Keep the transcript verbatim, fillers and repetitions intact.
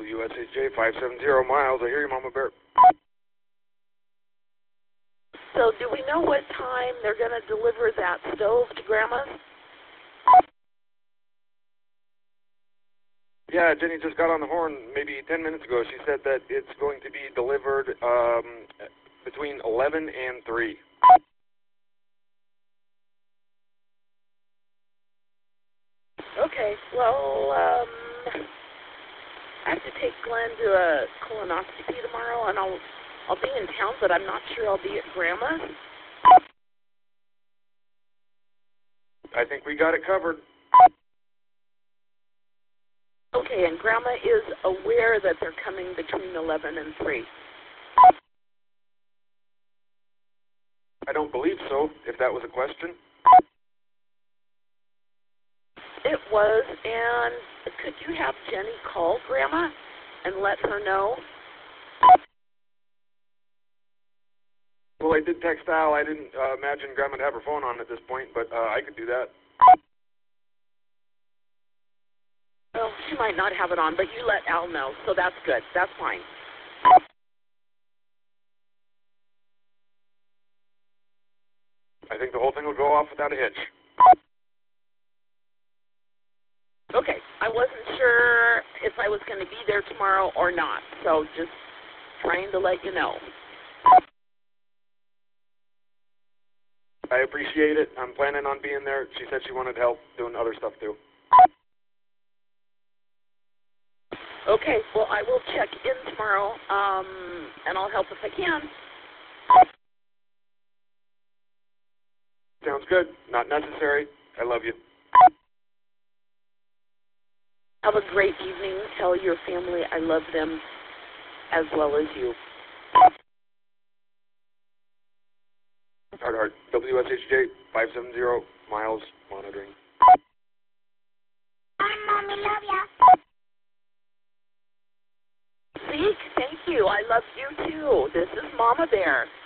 W S H J five seven zero miles. I hear you, Mama Bear. So do we know what time they're going to deliver that stove to Grandma's? Yeah, Jenny just got on the horn maybe ten minutes ago. She said that it's going to be delivered um, between eleven and three. Okay, well, um, I have to take Glenn to a colonoscopy tomorrow, and I'll I'll be in town, but I'm not sure I'll be at Grandma's. I think we got it covered. Okay, and Grandma is aware that they're coming between eleven and three. I don't believe so, if that was a question. It was, and could you have Jenny call Grandma and let her know? Well, I did text Al. I didn't uh, imagine Grandma'd have her phone on at this point, but uh, I could do that. Well, she might not have it on, but you let Al know, so that's good. That's fine. I think the whole thing will go off without a hitch. Okay, I wasn't sure if I was going to be there tomorrow or not, so just trying to let you know. I appreciate it. I'm planning on being there. She said she wanted help doing other stuff too. Okay, well, I will check in tomorrow, um, and I'll help if I can. Sounds good. Not necessary. I love you. Have a great evening. Tell your family I love them as well as you. Hard, hard. W S H J five seven zero miles monitoring. Hi, Mommy, love ya. Zeke, thank you. I love you too. This is Mama Bear.